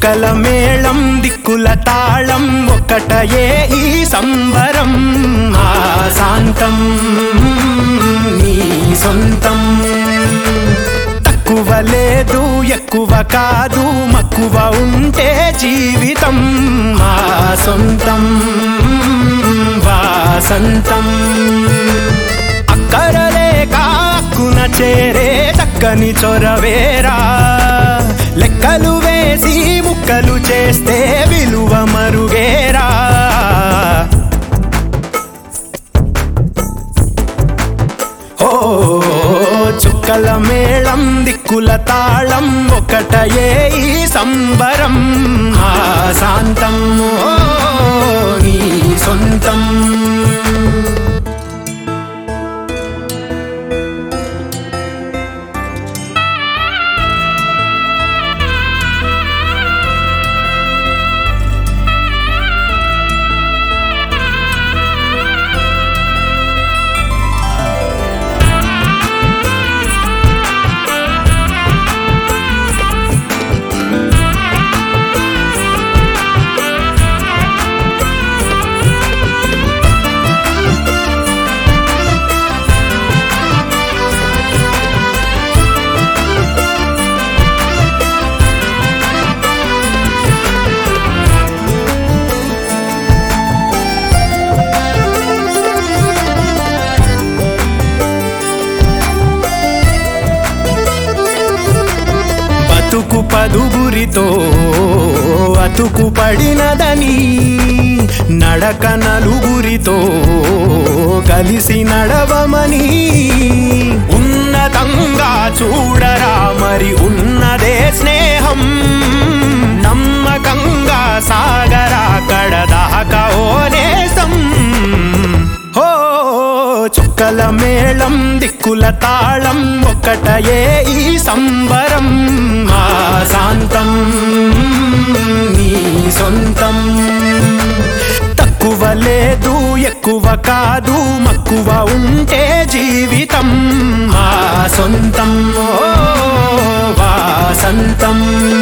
చుక్కల మేళం దిక్కుల తాళం ఒకటయే ఈ సంబరం ఆశాంతం నీ సొంతం తక్కువ లేదు ఎక్కువ కాదు మక్కువ ఉంటే జీవితం మా సొంతం వాసంతం అక్కరలేక అక్కున చేరే చక్కని చొరవేరా లెక్కలు వేసి ముక్కలు చేస్తే విలువ మరుగేరా ఓ చుక్కల మేళం దిక్కుల తాళం ఒకటయే ఈ సంబరం ఆశాంతం నీ సొంతం అతుకు పదుగురితో అతుకు పడినదని నడక నలుగురితో కలిసి నడవమని ఉన్నతంగా చూడరా మరి ఉన్నదే స్నేహం నమ్మకంగా సాగరా కడదాకా ఓ నేసం హో చుక్కల మేళం దిక్కుల తాళం ఒకటయే ఈ సంబరం ఆశాంతం నీ సొంతం తక్కువ లేదు ఎక్కువ కాదు మక్కువ ఉంటే జీవితం మా సొంతం ఓ వాసంతం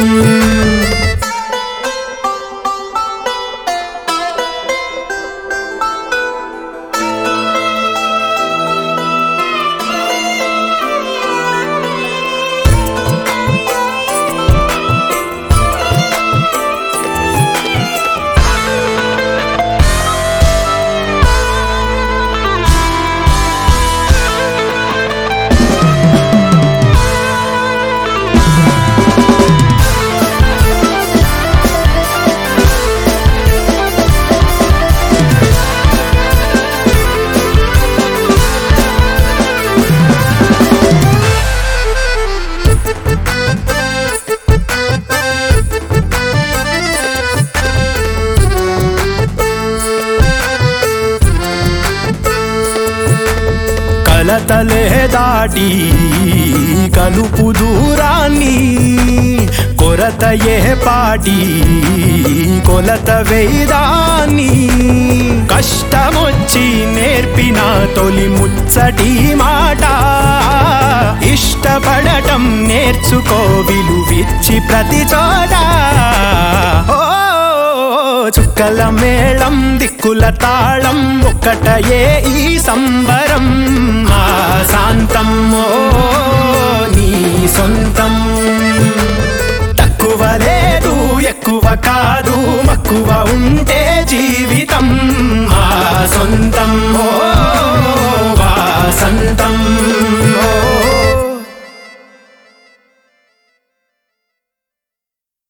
కలతలే దాటి కలుపు దూరాన్ని కొరతయే పాటి కొలత వేదాన్ని కష్టమొచ్చి నేర్పిన తొలి ముచ్చటి మాట ఇష్టపడటం నేర్చుకో విలువిచ్చి ప్రతి చోట చుక్కల మేళం దిక్కుల తాళం ఒకటయే ఈ సంబరం ఆశాంతం నీ సొంతం తక్కువ లేదు ఎక్కువ కాదు మక్కువ ఉంటే జీవితం మా సొంతం